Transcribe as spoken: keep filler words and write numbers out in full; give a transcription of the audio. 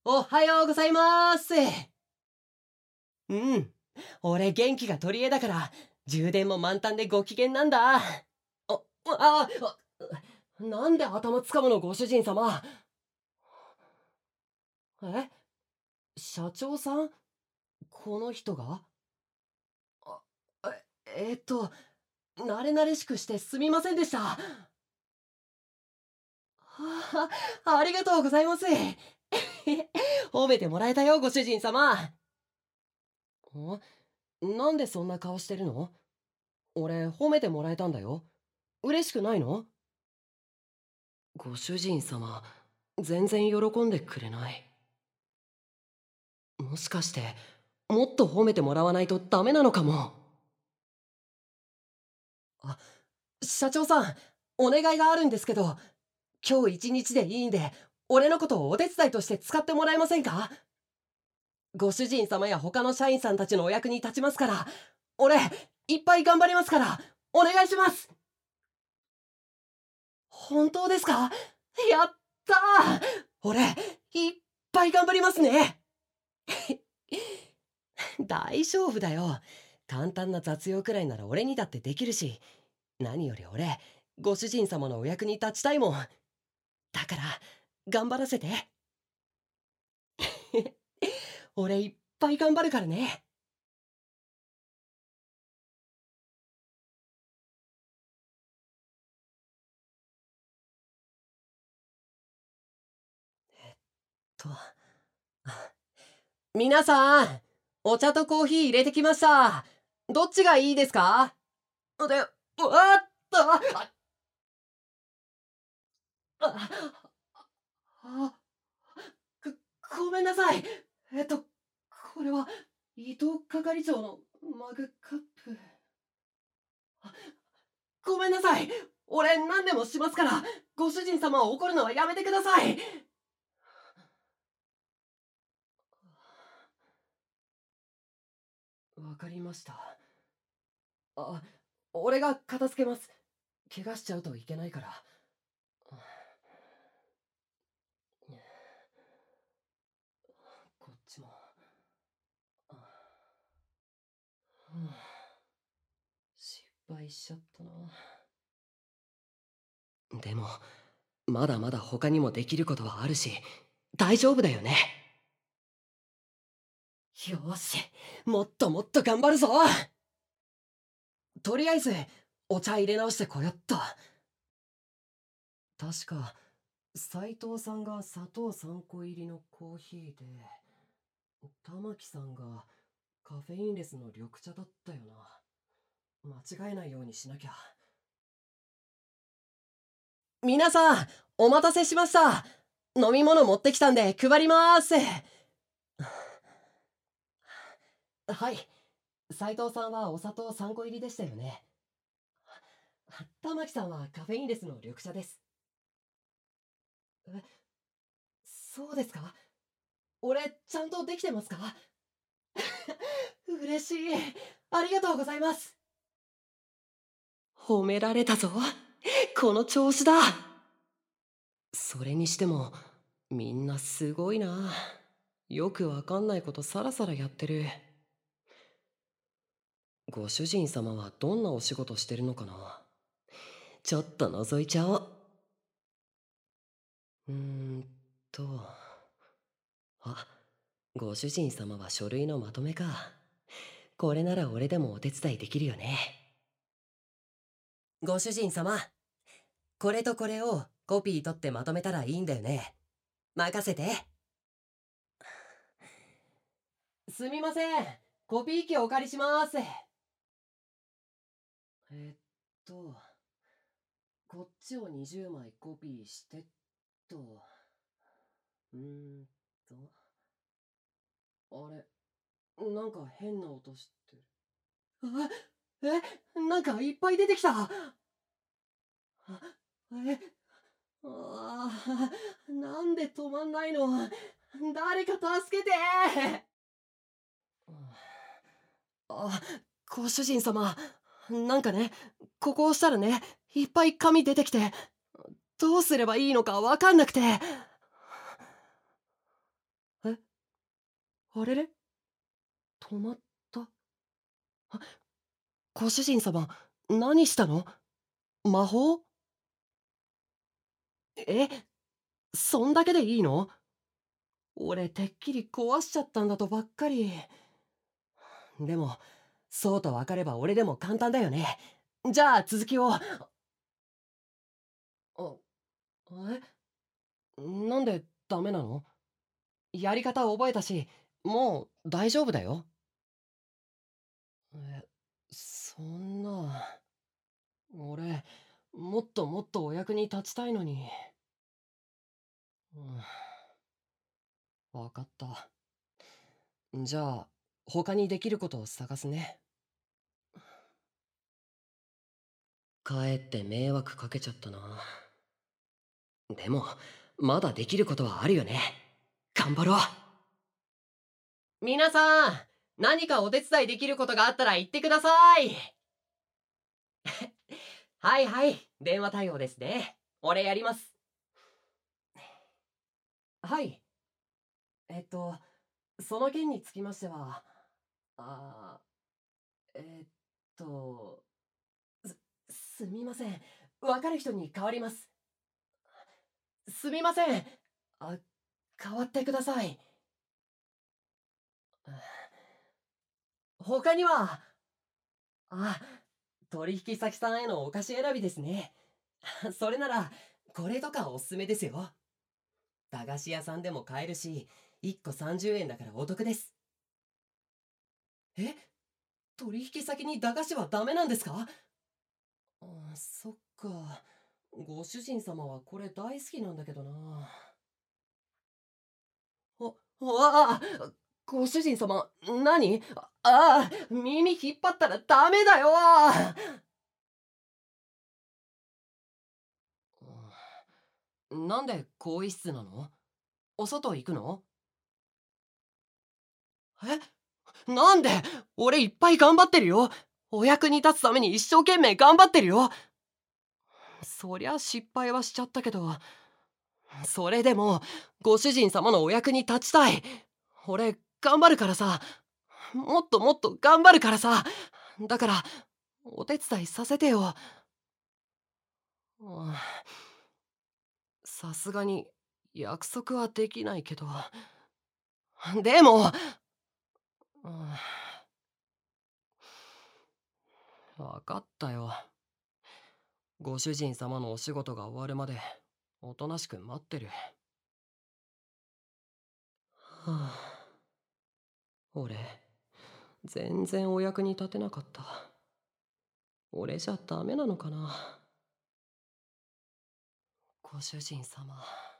おはようございます。うん、俺元気が取り柄だから充電も満タンでご機嫌なんだ。あ、あ、あ、なんで頭つかむのご主人様。え、社長さん？この人が？あ、え、えーっと、慣れ慣れしくしてすみませんでした。はあ、ありがとうございます。褒めてもらえたよ、ご主人様。んなんでそんな顔してるの？俺褒めてもらえたんだよ。嬉しくないの？ご主人様、全然喜んでくれない。もしかしてもっと褒めてもらわないとダメなのかも。あ、社長さん、お願いがあるんですけど、今日一日でいいんで俺のことをお手伝いとして使ってもらえませんか？ご主人様や他の社員さんたちのお役に立ちますから。俺いっぱい頑張りますから、お願いします。本当ですか？やったー。俺いっぱい頑張りますね。大丈夫だよ。簡単な雑用くらいなら俺にだってできるし、何より俺ご主人様のお役に立ちたいもん。だから頑張らせて。俺いっぱい頑張るからね。と皆さん、お茶とコーヒー入れてきました。どっちがいいですか？で、うわっと、あ、あ、あ、ご、ごめんなさい。えっと、これは伊藤係長のマグカップ。あ、ごめんなさい。俺何でもしますから、ご主人様を怒るのはやめてください。わかりました。あ、俺が片付けます。怪我しちゃうといけないから。こっちも。失敗しちゃったな。でもまだまだ他にもできることはあるし、大丈夫だよね。よーし、もっともっと頑張るぞ。とりあえずお茶入れ直してこよっと。確か斉藤さんが砂糖さんこ入りのコーヒーで、玉木さんがカフェインレスの緑茶だったよな。間違えないようにしなきゃ。皆さん、お待たせしました。飲み物持ってきたんで配ります。はい、斉藤さんはお砂糖さんこ入りでしたよね。玉木さんはカフェインレスの緑茶です。え、そうですか？俺ちゃんとできてますか？嬉しい。ありがとうございます。褒められたぞ。この調子だ。それにしてもみんなすごいな。よくわかんないことさらさらやってる。ご主人様はどんなお仕事してるのかな。ちょっと覗いちゃおう。うーんとあ、ご主人様は書類のまとめか。これなら俺でもお手伝いできるよね。ご主人様、これとこれをコピー取ってまとめたらいいんだよね。任せて。すみません、コピー機お借りします。えっとこっちをにじゅうまいコピーしてっと。うーんとあれ、なんか変な音してる。あ、え、なんかいっぱい出てきた。あ、え、あー、なんで止まんないの。誰か助けて。あ、ご主人様、なんかね、ここを押したらね、いっぱい紙出てきて、どうすればいいのかわかんなくて。 あれれ、止まった。あ、ご主人様、何したの？魔法？え、そんだけでいいの？俺てっきり壊しちゃったんだとばっかり。でもそうと分かれば俺でも簡単だよね。じゃあ続きを。あ、え、なんでダメなの？やり方覚えたし、もう大丈夫だよ。え、そんな。俺もっともっとお役に立ちたいのに。うん、分かった。じゃあ他にできることを探すね。かえって迷惑かけちゃったな。でもまだできることはあるよね。頑張ろう。皆さん、何かお手伝いできることがあったら言ってください。はいはい、電話対応ですね。俺やります。はい。えっとその件につきましては、あーえっとすすみません。わかる人に代わります。すみません。あ、代わってください。他には、あ、取引先さんへのお菓子選びですね。それならこれとかおすすめですよ。駄菓子屋さんでも買えるし、いっこさんじゅうえんだからお得です。え、取引先に駄菓子はダメなんですか？あ、そっか。ご主人様はこれ大好きなんだけどな。あ、わあ、ご主人様、何？ああ、耳引っ張ったらダメだよ。なんで更衣室なの？お外行くの？え、なんで？俺いっぱい頑張ってるよ。お役に立つために一生懸命頑張ってるよ。そりゃ失敗はしちゃったけど、それでもご主人様のお役に立ちたい。俺頑張るからさ。もっともっと頑張るからさ。だからお手伝いさせてよ。うん、さすがに約束はできないけど、でも、うん、分かったよ。ご主人様のお仕事が終わるまでおとなしく待ってる。はあ、俺全然お役に立てなかった。俺じゃダメなのかな。ご主人様。